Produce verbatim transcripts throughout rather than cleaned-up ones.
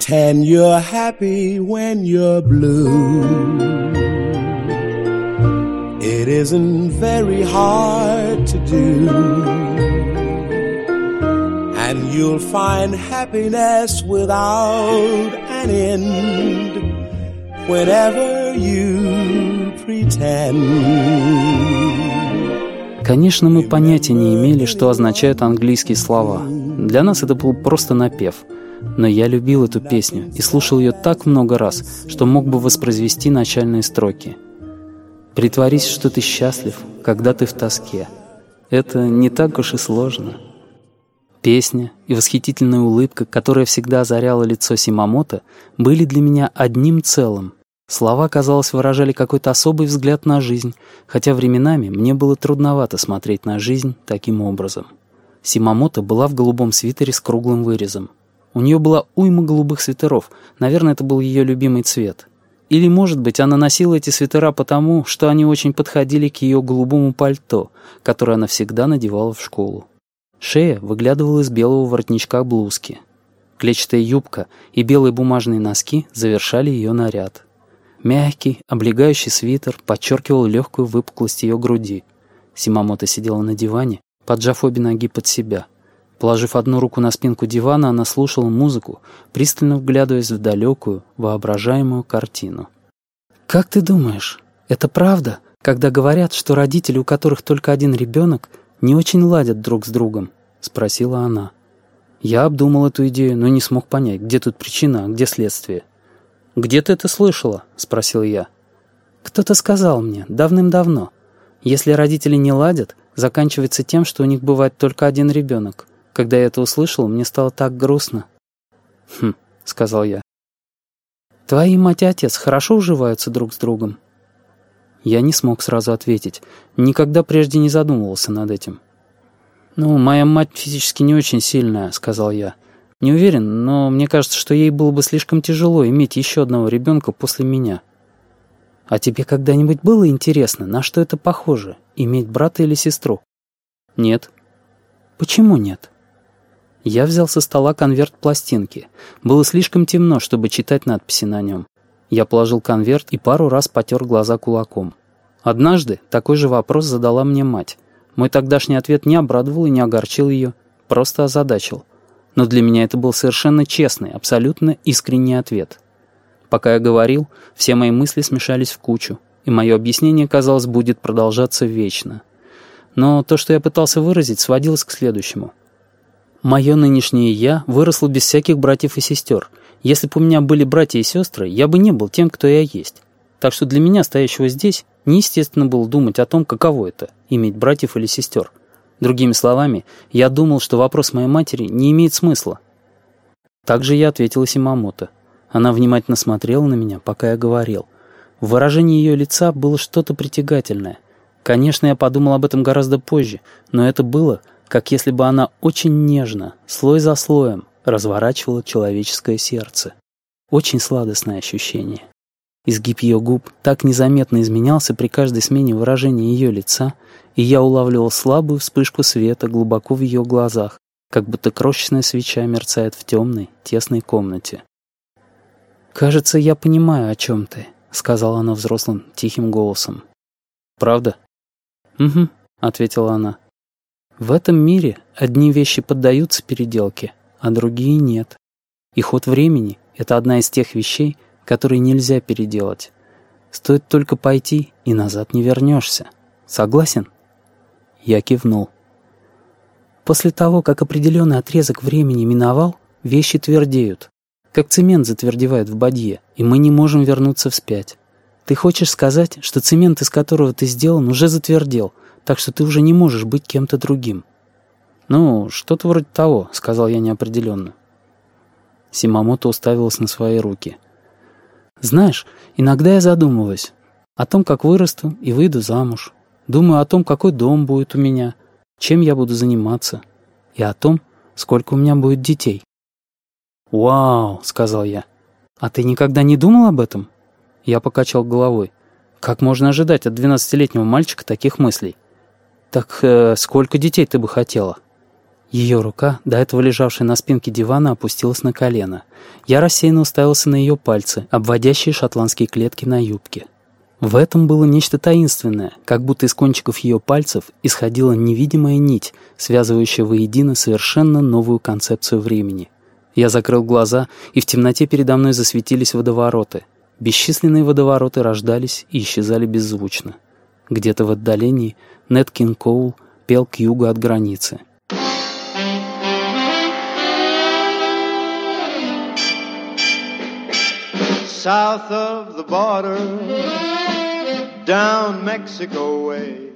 Pretend you're happy when you're blue. It isn't very hard to do. And you'll find happiness without an end whenever you pretend. Конечно, мы понятия не имели, что означают английские слова. Для нас это был просто напев. Но я любил эту песню и слушал ее так много раз, что мог бы воспроизвести начальные строки. «Притворись, что ты счастлив, когда ты в тоске. Это не так уж и сложно». Песня и восхитительная улыбка, которая всегда озаряла лицо Симамото, были для меня одним целым. Слова, казалось, выражали какой-то особый взгляд на жизнь, хотя временами мне было трудновато смотреть на жизнь таким образом. Симамото была в голубом свитере с круглым вырезом. У нее была уйма голубых свитеров, наверное, это был ее любимый цвет. Или, может быть, она носила эти свитера потому, что они очень подходили к ее голубому пальто, которое она всегда надевала в школу. Шея выглядывала из белого воротничка блузки. Клетчатая юбка и белые бумажные носки завершали ее наряд. Мягкий, облегающий свитер подчеркивал легкую выпуклость ее груди. Симамото сидела на диване, поджав обе ноги под себя. Положив одну руку на спинку дивана, она слушала музыку, пристально вглядываясь в далекую, воображаемую картину. «Как ты думаешь, это правда, когда говорят, что родители, у которых только один ребенок, не очень ладят друг с другом?» — спросила она. Я обдумал эту идею, но не смог понять, где тут причина, а где следствие. «Где ты это слышала?» — спросил я. «Кто-то сказал мне, давным-давно. Если родители не ладят, заканчивается тем, что у них бывает только один ребенок. Когда я это услышал, мне стало так грустно». «Хм», — сказал я. «Твои мать и отец хорошо уживаются друг с другом?» Я не смог сразу ответить. Никогда прежде не задумывался над этим. «Ну, моя мать физически не очень сильная», — сказал я. «Не уверен, но мне кажется, что ей было бы слишком тяжело иметь еще одного ребенка после меня». «А тебе когда-нибудь было интересно, на что это похоже, иметь брата или сестру?» «Нет». «Почему нет?» Я взял со стола конверт пластинки. Было слишком темно, чтобы читать надписи на нем. Я положил конверт и пару раз потер глаза кулаком. Однажды такой же вопрос задала мне мать. Мой тогдашний ответ не обрадовал и не огорчил ее, просто озадачил. Но для меня это был совершенно честный, абсолютно искренний ответ. Пока я говорил, все мои мысли смешались в кучу, и мое объяснение, казалось, будет продолжаться вечно. Но то, что я пытался выразить, сводилось к следующему. Мое нынешнее «я» выросло без всяких братьев и сестер. Если бы у меня были братья и сестры, я бы не был тем, кто я есть. Так что для меня, стоящего здесь, неестественно было думать о том, каково это — иметь братьев или сестер. Другими словами, я думал, что вопрос моей матери не имеет смысла. Так же я ответила Симамото. Она внимательно смотрела на меня, пока я говорил. В выражении ее лица было что-то притягательное. Конечно, я подумал об этом гораздо позже, но это было, как если бы она очень нежно, слой за слоем, разворачивала человеческое сердце. Очень сладостное ощущение. Изгиб ее губ так незаметно изменялся при каждой смене выражения ее лица, и я улавливал слабую вспышку света глубоко в ее глазах, как будто крошечная свеча мерцает в темной, тесной комнате. «Кажется, я понимаю, о чем ты», — сказала она взрослым, тихим голосом. «Правда?» «Угу», — ответила она. «В этом мире одни вещи поддаются переделке, а другие нет. И ход времени — это одна из тех вещей, которые нельзя переделать. Стоит только пойти, и назад не вернешься. Согласен?» Я кивнул. После того, как определенный отрезок времени миновал, вещи твердеют. Как цемент затвердевает в бадье, и мы не можем вернуться вспять. Ты хочешь сказать, что цемент, из которого ты сделан, уже затвердел, так что ты уже не можешь быть кем-то другим? «Ну, что-то вроде того», — сказал я неопределенно. Симамото уставилась на свои руки. «Знаешь, иногда я задумываюсь о том, как вырасту и выйду замуж. Думаю о том, какой дом будет у меня, чем я буду заниматься, и о том, сколько у меня будет детей». «Вау», — сказал я. «А ты никогда не думал об этом?» Я покачал головой. «Как можно ожидать от двенадцатилетнего мальчика таких мыслей?» «Так э, сколько детей ты бы хотела?» Ее рука, до этого лежавшая на спинке дивана, опустилась на колено. Я рассеянно уставился на ее пальцы, обводящие шотландские клетки на юбке. В этом было нечто таинственное, как будто из кончиков ее пальцев исходила невидимая нить, связывающая воедино совершенно новую концепцию времени. Я закрыл глаза, и в темноте передо мной засветились водовороты. Бесчисленные водовороты рождались и исчезали беззвучно. Где-то в отдалении Нэт Кинг Коул пел к югу от границы. South of the border, down Mexico way.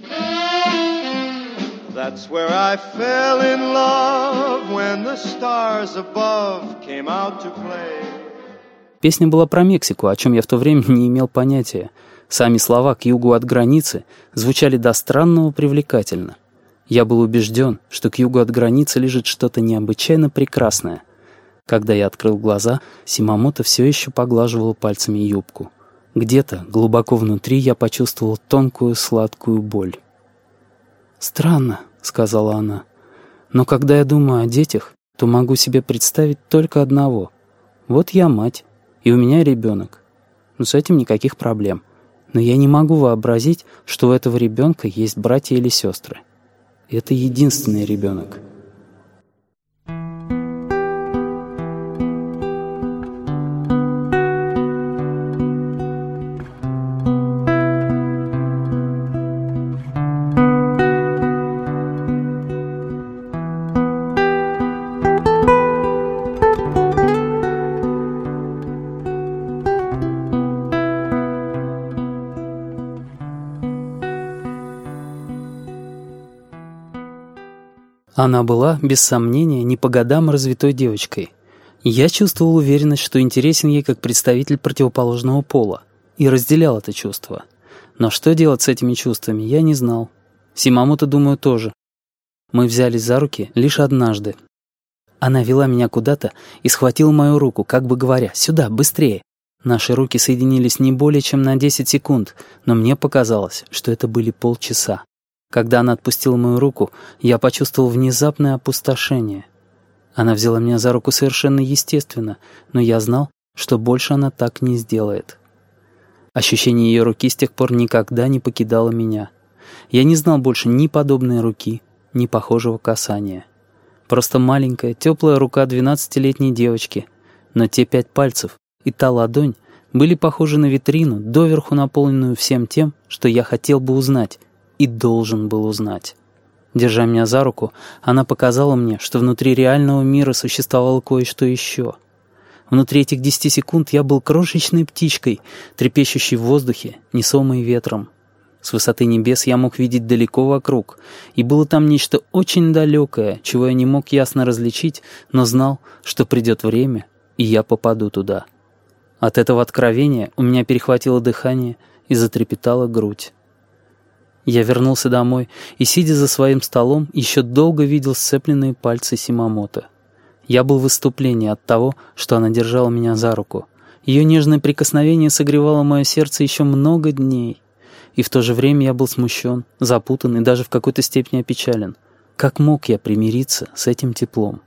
That's where I fell in love when the stars above came out to play. Песня была про Мексику, о чем я в то время не имел понятия. Сами слова «к югу от границы» звучали до странного привлекательно. Я был убежден, что к югу от границы лежит что-то необычайно прекрасное. Когда я открыл глаза, Симамото все еще поглаживала пальцами юбку. Где-то, глубоко внутри, я почувствовал тонкую сладкую боль. «Странно», — сказала она, — «но когда я думаю о детях, то могу себе представить только одного. Вот я мать, и у меня ребенок. Но с этим никаких проблем. Но я не могу вообразить, что у этого ребенка есть братья или сестры. Это единственный ребенок». Она была, без сомнения, не по годам развитой девочкой. Я чувствовал уверенность, что интересен ей как представитель противоположного пола, и разделял это чувство. Но что делать с этими чувствами, я не знал. Симамото, думаю, тоже. Мы взялись за руки лишь однажды. Она вела меня куда-то и схватила мою руку, как бы говоря: «Сюда, быстрее!» Наши руки соединились не более чем на десять секунд, но мне показалось, что это были полчаса. Когда она отпустила мою руку, я почувствовал внезапное опустошение. Она взяла меня за руку совершенно естественно, но я знал, что больше она так не сделает. Ощущение ее руки с тех пор никогда не покидало меня. Я не знал больше ни подобной руки, ни похожего касания. Просто маленькая, теплая рука двенадцатилетней девочки, но те пять пальцев и та ладонь были похожи на витрину, доверху наполненную всем тем, что я хотел бы узнать, и должен был узнать. Держа меня за руку, она показала мне, что внутри реального мира существовало кое-что еще. Внутри этих десяти секунд я был крошечной птичкой, трепещущей в воздухе, несомой ветром. С высоты небес я мог видеть далеко вокруг, и было там нечто очень далекое, чего я не мог ясно различить, но знал, что придет время, и я попаду туда. От этого откровения у меня перехватило дыхание и затрепетала грудь. Я вернулся домой и, сидя за своим столом, еще долго видел сцепленные пальцы Симамото. Я был в выступлении от того, что она держала меня за руку. Ее нежное прикосновение согревало мое сердце еще много дней. И в то же время я был смущен, запутан и даже в какой-то степени опечален. Как мог я примириться с этим теплом?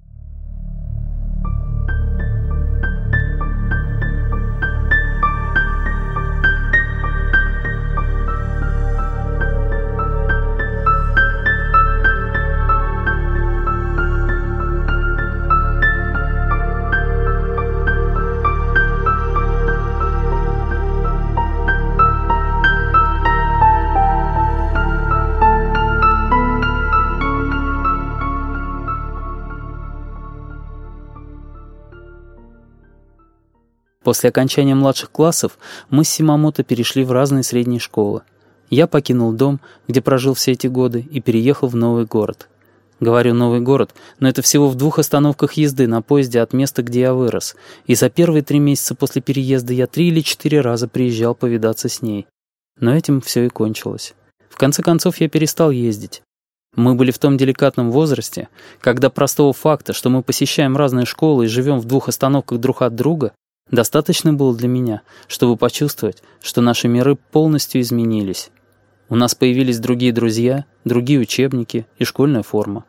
После окончания младших классов мы с Симамото перешли в разные средние школы. Я покинул дом, где прожил все эти годы, и переехал в новый город. Говорю «новый город», но это всего в двух остановках езды на поезде от места, где я вырос, и за первые три месяца после переезда я три или четыре раза приезжал повидаться с ней. Но этим все и кончилось. В конце концов, я перестал ездить. Мы были в том деликатном возрасте, когда простого факта, что мы посещаем разные школы и живем в двух остановках друг от друга, достаточно было для меня, чтобы почувствовать, что наши миры полностью изменились. У нас появились другие друзья, другие учебники и школьная форма.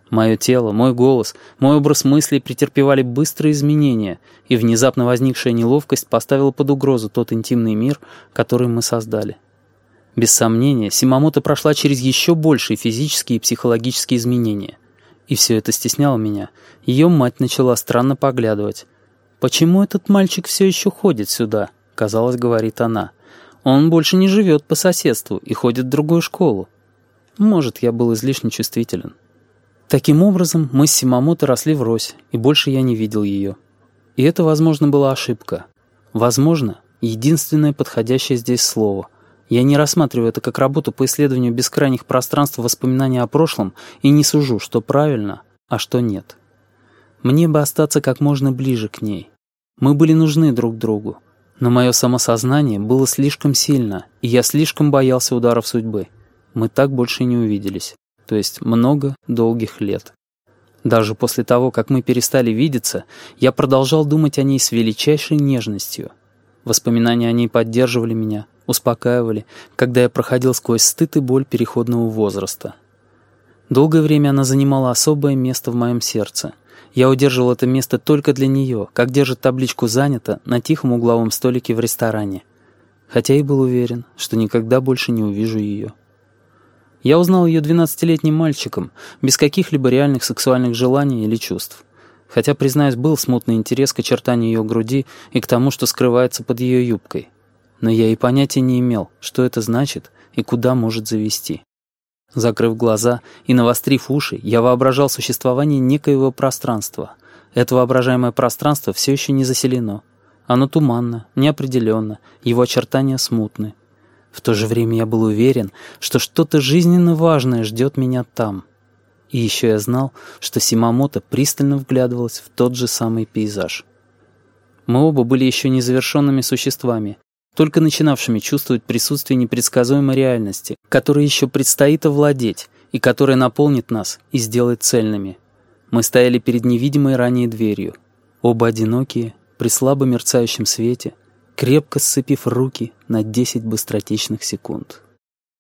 Мое тело, мой голос, мой образ мыслей претерпевали быстрые изменения, и внезапно возникшая неловкость поставила под угрозу тот интимный мир, который мы создали. Без сомнения, Симамото прошла через еще большие физические и психологические изменения. И все это стесняло меня. Ее мать начала странно поглядывать. «Почему этот мальчик все еще ходит сюда?» — казалось, говорит она. «Он больше не живет по соседству и ходит в другую школу». Может, я был излишне чувствителен. Таким образом, мы с Симамото росли врозь, и больше я не видел ее. И это, возможно, была ошибка. Возможно, единственное подходящее здесь слово. Я не рассматриваю это как работу по исследованию бескрайних пространств воспоминаний о прошлом и не сужу, что правильно, а что нет. Мне бы остаться как можно ближе к ней. Мы были нужны друг другу, но мое самосознание было слишком сильно, и я слишком боялся ударов судьбы. Мы так больше и не увиделись, то есть много долгих лет. Даже после того, как мы перестали видеться, я продолжал думать о ней с величайшей нежностью. Воспоминания о ней поддерживали меня, успокаивали, когда я проходил сквозь стыд и боль переходного возраста. Долгое время она занимала особое место в моем сердце. Я удерживал это место только для нее, как держит табличку «Занято» на тихом угловом столике в ресторане. Хотя и был уверен, что никогда больше не увижу ее. Я узнал ее двенадцатилетним мальчиком, без каких-либо реальных сексуальных желаний или чувств. Хотя, признаюсь, был смутный интерес к очертанию ее груди и к тому, что скрывается под ее юбкой. Но я и понятия не имел, что это значит и куда может завести. Закрыв глаза и навострив уши, я воображал существование некоего пространства. Это воображаемое пространство все еще не заселено. Оно туманно, неопределенно, его очертания смутны. В то же время я был уверен, что что-то жизненно важное ждет меня там. И еще я знал, что Симамото пристально вглядывалась в тот же самый пейзаж. Мы оба были еще незавершенными существами, только начинавшими чувствовать присутствие непредсказуемой реальности, которой еще предстоит овладеть и которая наполнит нас и сделает цельными. Мы стояли перед невидимой ранее дверью, оба одинокие, при слабо мерцающем свете, крепко сцепив руки на десять быстротечных секунд.